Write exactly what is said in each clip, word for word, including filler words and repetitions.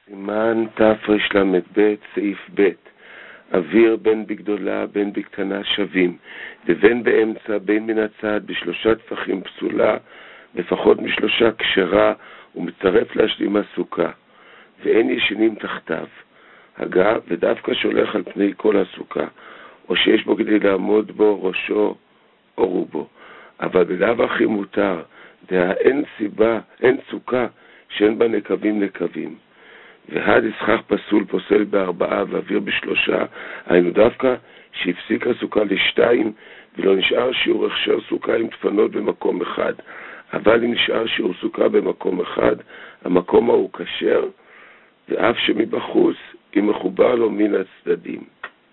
סימן תרל"ב סעיף ב' אוויר בין בגדולה בין בקטנה שווים, ובין באמצע בין מן הצד בשלושה טפחים פסולה, לפחות משלושה כשרה, ומצטרף להשלים הסוכה, ואין ישנים תחתיו. הגה ודווקא שולח על פני כל הסוכה, או שיש בו כדי לעמוד בו ראשו או רובו, אבל בלאו הכי מותר, דעה אין סיבה, אין סוכה שאין בה נקבים נקבים. והד ישכח פסול פוסל בארבעה ואוויר בשלושה, היינו דווקא שהפסיק הסוכה לשתיים, ולא נשאר שיעור הכשר סוכה עם דפנות במקום אחד, אבל אם נשאר שיעור סוכה במקום אחד, המקום ההוא כשר, ואף שמבחוץ אם מחובר לו מן הצדדים.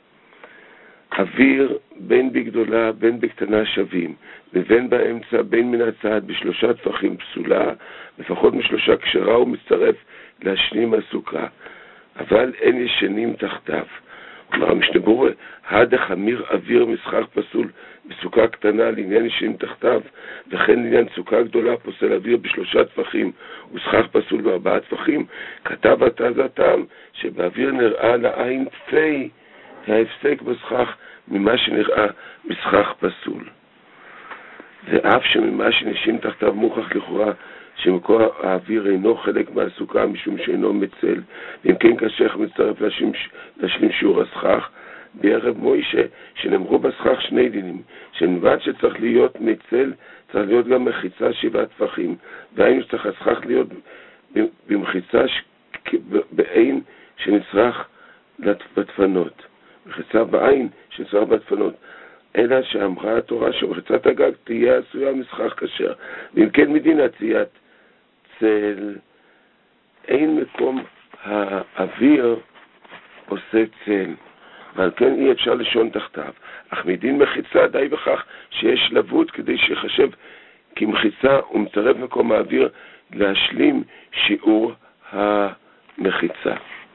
אוויר בין בגדולה בין בקטנה שווים, ובין באמצע בין מן הצד בשלושה טפחים פסולה, לפחות משלושה כשרה, ומצטרף להשלים הסוכה, אבל אין ישנים תחתיו. כלומר, המשנה ברורה, הדך אמיר אוויר משכח פסול בסוכה קטנה לעניין ישנים תחתיו, וכן לעניין סוכה גדולה פוסל אוויר בשלושה טפחים ושכח פסול בארבעה טפחים, כתב התז הטעם שבאוויר נראה לעין תפי ההפסק בסכך ממה שנראה משכח פסול. ואף שממה שנשאים תחתיו מוכח לכאורה שמקור האוויר אינו חלק מהסוכה משום שאינו מצל, ואם כן קשה מצטרף להשלים שיעור הסכך, בערב מוישה שנאמרו בסכך שני דינים, שמלבד שצריך להיות מצל, צריך להיות גם מחיצה שבעה טפחים, והיינו שצריך הסכך להיות במחיצה בעין שנצרך בדפנות, מחיצה בעין שנצרך בדפנות, אלא שאמרה התורה שמחיצת הגג תהיה עשויה משכח כשר, ואם כן מדין עציית צל, אין מקום האוויר עושה צל, ועל כן אי אפשר לישון תחתיו, אך מדין מחיצה די בכך שיש לבוד כדי שיחשב כמחיצה, ומצרף מקום האוויר להשלים שיעור המחיצה.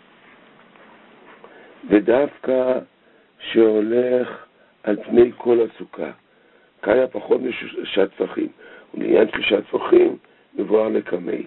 ודווקא שהולך על פני כל הסוכה, קיה פחות משלושה טפחים, ולעניין שלושה טפחים מבואר לקמי.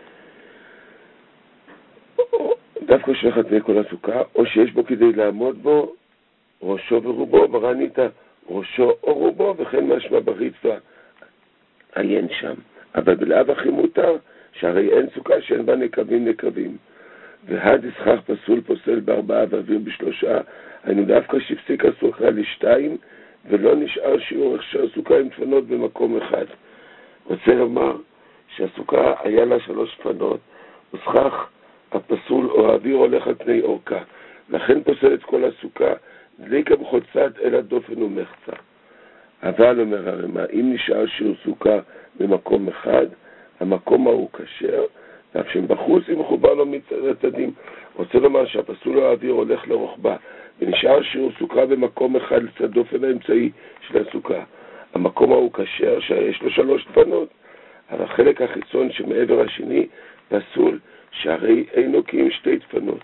דווקא שהולך על פני כל הסוכה, או שיש בו כדי לעמוד בו ראשו ורובו, ברנית ראשו או רובו, וכן משמע בריצווה עיין שם. אבל בלאו הכי מותר, שהרי אין סוכה שאין בה נקבים נקבים. והד ישכח פסול פוסל בארבעה ואוויר בשלושה, היינו דווקא שהפסיק הסוכה לשתיים, ולא נשאר שיעור הכשר סוכה עם דפנות במקום אחד. רוצה לומר שהסוכה היה לה שלוש דפנות, ושכח הפסול או האוויר הולך על פני אורכה, לכן פוסל את כל הסוכה, דליקה בכל צד אלא דופן ומחצה. אבל אומר הרמ"א, אם נשאר שיעור סוכה במקום אחד, המקום ההוא כשר, ואף שבחוץ אם מחובר לו מצדדים. רוצה לומר שהפסול או האוויר הולך לרוחבה, ונשאר שיעור סוכה במקום אחד לצד דופן האמצעי של הסוכה. המקום ההוא כשר שיש לו שלוש דפנות, אבל החלק החיצון שמעבר השני פסול, שהרי אינו כי עם שתי דפנות.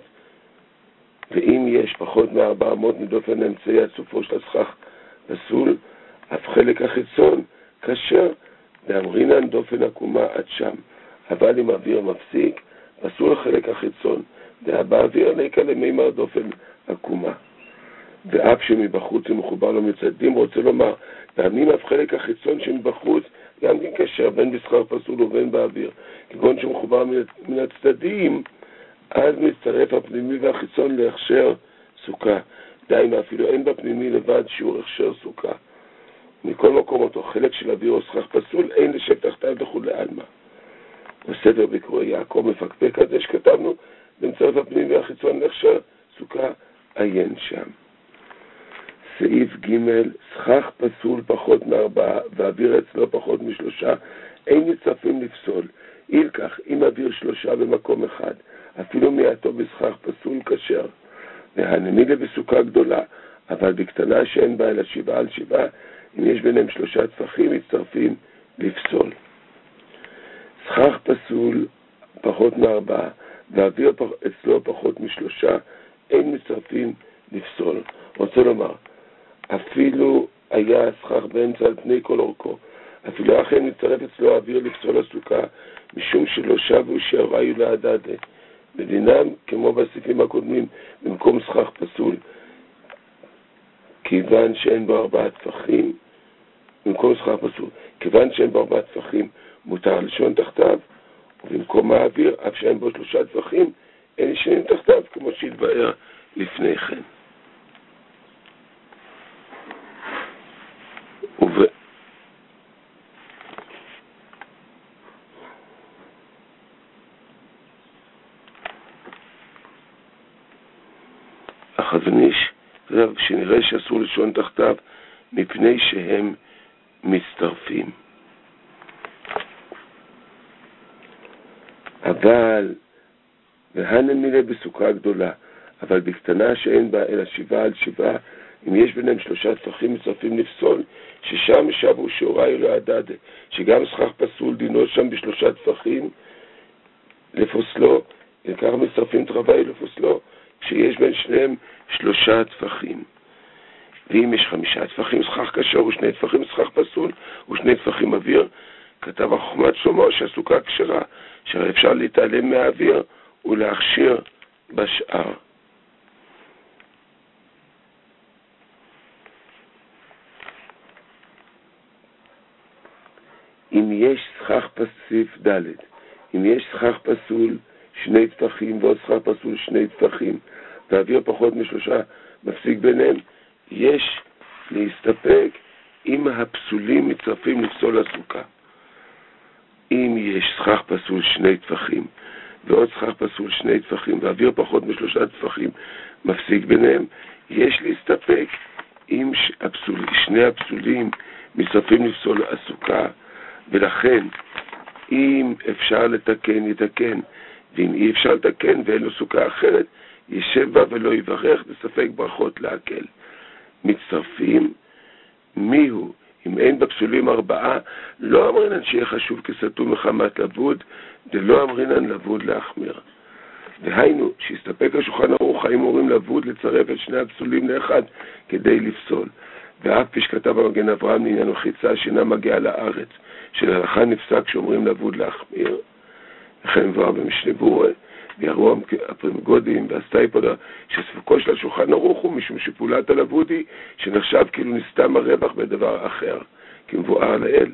ואם יש פחות מארבע מאות מדופן האמצעי עד סופו של הסכך פסול, אף חלק החיצון כשר, ואמרינן דופן עקומה עד שם. אבל אם האוויר מפסיק, פסול החלק החיצון, והבאוויר נקה למימר דופן עקומה. ואף שמבחוץ אם מחובר לו מצדדים, רוצה לומר, פעמים אף חלק החיצון שמבחוץ גם כן כשר, בין בשכר פסול ובין באוויר. כגון שמחובר מן הצדדים, אז מצטרף הפנימי והחיצון להכשר סוכה. דיינו אפילו אין בפנימי לבד שיעור הכשר סוכה. מכל מקום אותו חלק של אוויר או שכח פסול, אין לשב תחתיו לכולי עלמא. בסדר בקרוא יעקב מפקפק על זה שכתבנו, במצרף הפנים והחיצון להכשר סוכה עיין שם. סעיף ג' שכח פסול פחות מארבעה ואוויר אצלו פחות משלושה, אין מצטרפים לפסול. אי לכך, אם אוויר שלושה במקום אחד, אפילו מעטו בשכח פסול כשר, והנמילה בסוכה גדולה, אבל בקטנה שאין בה אלא שבעה על שבעה, אם יש ביניהם שלושה טפחים מצטרפים לפסול. שכח פסול פחות מארבעה ואוויר אצלו פחות משלושה, אין מצטרפים לפסול. רוצה לומר, אפילו היה שכח באמצע על פני כל אורכו, אפילו אכן מצטרף אצלו האוויר לפסול הסוכה, משום שלא שבו שעריו להדדה, ודינם כמו בסעיפים הקודמים, במקום סכך פסול, כיוון שאין בו ארבעה טפחים, במקום סכך פסול, כיוון שאין בו ארבעה טפחים, מותר לישון תחתיו, ובמקום האוויר, אף שאין בו שלושה טפחים, אין ישנים תחתיו, כמו שהתבאר לפני כן. וב... החזון איש, שנראה שאסור לישון תחתיו, מפני שהם מצטרפים. אבל, והנה מילה בסוכה גדולה, אבל בקטנה שאין בה אלא שבעה על שבעה, אם יש ביניהם שלושה טפחים מצטרפים לפסול, ששם ישבו שאורי לא ידע, שגם סכך פסול דינו שם בשלושה טפחים לפוסלו, וכך מצטרפים תרווי לפוסלו, כשיש בין שניהם שלושה טפחים. ואם יש חמישה טפחים סכך קשור ושני טפחים סכך פסול ושני טפחים אוויר, כתב החוכמת שלמה שהסוכה כשרה, שהרי אפשר להתעלם מהאוויר ולהכשיר בשאר. אם יש סכך פסיף ד', אם יש סכך פסול שני טפחים ועוד סכך פסול שני טפחים, והאוויר פחות משלושה מפסיק ביניהם, יש להסתפק אם הפסולים מצטרפים לפסול הסוכה. אם יש סכך פסול שני טפחים ועוד סכך פסול שני טפחים והאוויר פחות משלושה טפחים מפסיק ביניהם, יש להסתפק אם הפסול, שני הפסולים מצטרפים לפסול הסוכה, ולכן אם אפשר לתקן יתקן, ואם אי אפשר לתקן ואין לו סוכה אחרת, ישב בה ולא יברך, בספק ברכות להקל. מצטרפים, מיהו? אם אין בפסולים ארבעה, לא אמרינן שיהיה חשוב כסתום מחמת לבוד, דלא אמרינן לבוד להחמיר. והיינו, שהסתפק השולחן ערוך, האם אומרים לבוד לצרף את שני הפסולים לאחד כדי לפסול. ואף פי שכתב המגן אברהם לעניין וחיצה שאינה מגיעה לארץ, שלהלכה נפסק שאומרים לבוד להחמיר. לכן מבואר במשנה ברורה, ויראו הפרימגודים והסטייפודה, שספקו של השולחן ערוך הוא משום שפעולת הלבוד היא שנחשב כאילו נסתם הרווח בדבר אחר, כמבואר לאל.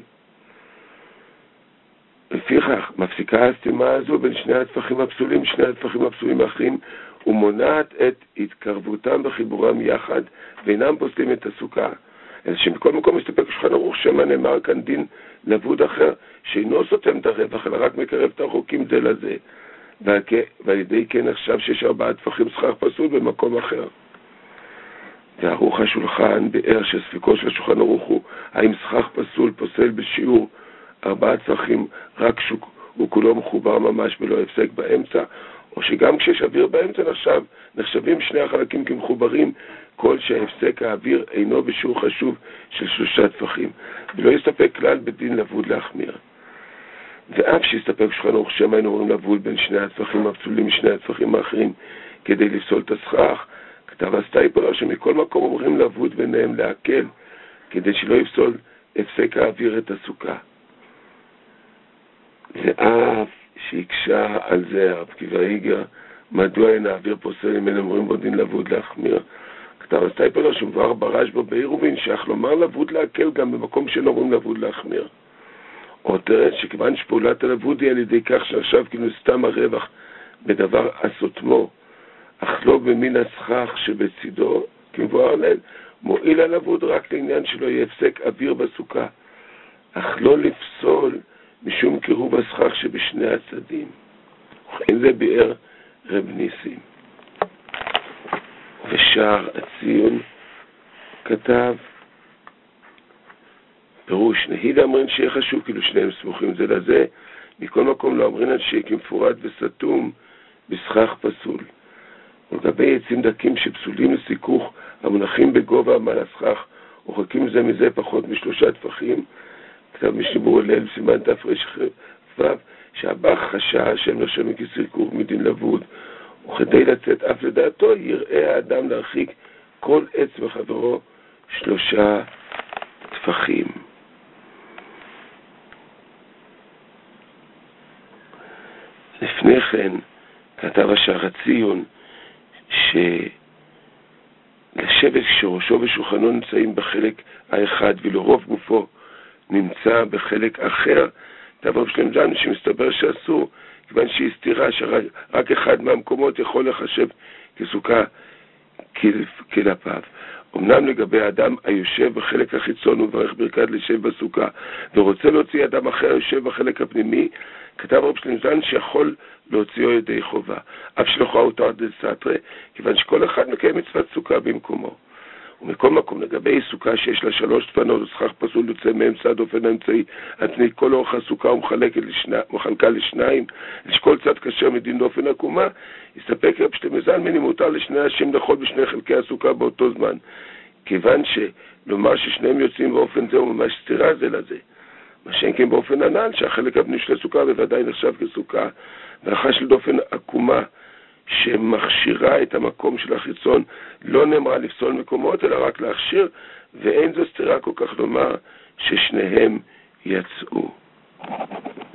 לפיכך, מפסיקה הסתימה הזו בין שני הטפחים הפסולים, שני הטפחים הפסולים האחרים, ומונעת את התקרבותם וחיבורם יחד, ואינם פוסלים את הסוכה. אלא שבכל מקום מסתפק השולחן ערוך שמה נאמר כאן דין לבוד אחר, שאינו סותם את הרווח, אלא רק מקרב את הרחוקים זה לזה. ועל ידי כן עכשיו שיש ארבעה טפחים סכך פסול במקום אחר. וערוך השולחן באר שספקו של השולחן ערוך הוא, האם סכך פסול פוסל בשיעור ארבעה טפחים רק שהוא כולו מחובר ממש ולא הפסק באמצע, או שגם כשיש אוויר באמצע נחשב, נחשבים שני החלקים כמחוברים, כל שהפסק האוויר אינו בשיעור חשוב של שלושה טפחים, ולא יסתפק כלל בדין לבוד להחמיר. ואף שיסתפק שולחן ערוך שמה היינו אומרים לבוד בין שני הטפחים הפסולים משני הטפחים האחרים כדי לפסול את הסכך, כתב הסטייפולה שמכל מקום אומרים לבוד ביניהם להקל, כדי שלא יפסול הפסק האוויר את הסוכה. ואף שיקשה על זה הרב עקיבא איגר, מדוע אין האוויר פוסל אם אין אומרים בו דין לבוד להחמיר. כתב הסטייפולה שמבואר ברשב"א בעירובין שאך לומר לבוד להקל גם במקום שאין אומרים לבוד להחמיר. או תראה שכיוון שפעולת הלבוד היא על ידי כך שעכשיו כאילו סתם הרווח בדבר הסותמו, אך לא במין הסכך שבצידו, כמבואר לעיל, מועיל הלבוד רק לעניין שלא יהיה הפסק אוויר בסוכה, אך לא לפסול משום קירוב הסכך שבשני הצדים. וכן זה ביאר רב ניסים. ושער הציון כתב פירוש, נהיד אמרין שיהיה חשוב כאילו שניהם סמוכים זה לזה, מכל מקום לא אמרינן שיהיה כמפורט וסתום בסכך פסול. ולגבי עצים דקים שפסולים לסיכוך המונחים בגובה מעל הסכך ורחוקים זה מזה פחות משלושה טפחים, כתב משנה ברורה ליל סימן תר"ו, שהבח חשה שהם נחשבים כסיכוך מדין לבוד, וכדי לצאת אף לדעתו יראה האדם להרחיק כל עץ מחברו שלושה טפחים. לפני כן כתב השער הציון שלשבת כשראשו ושולחנו נמצאים בחלק האחד ולרוב גופו נמצא בחלק אחר, דבר שלם זן שמסתבר שאסור, כיוון שהיא סתירה שרק אחד מהמקומות יכול לחשב כסוכה כלפיו. אמנם לגבי האדם היושב בחלק החיצון וברך ברכת לשב בסוכה ורוצה להוציא אדם אחר היושב בחלק הפנימי, כתב רב שלם זן שיכול להוציאו ידי חובה, אף שלוחה הותר דסתרי, כיוון שכל אחד מקיים מצוות סוכה במקומו. ומכל מקום, לגבי סוכה שיש לה שלוש דפנות וסכך פסול יוצא מאמצע הדופן האמצעי על פני כל אורך הסוכה ומחלקת לשנה, ומחלקה לשניים, לשכל צד כשר מדין דופן עקומה, יסתפק רב שלם זן מני מותר לשני אנשים לאכול בשני חלקי הסוכה באותו זמן, כיוון שלומר ששניהם יוצאים באופן זה וממש סתירה זה לזה. מה שאין כן באופן הנ"ל, שהחלק הפנימי של הסוכה בוודאי נחשב כסוכה, והארכה של דופן עקומה שמכשירה את המקום של החיצון לא נאמרה לפסול מקומות, אלא רק להכשיר, ואין זו סתירה כל כך לומר ששניהם יצאו.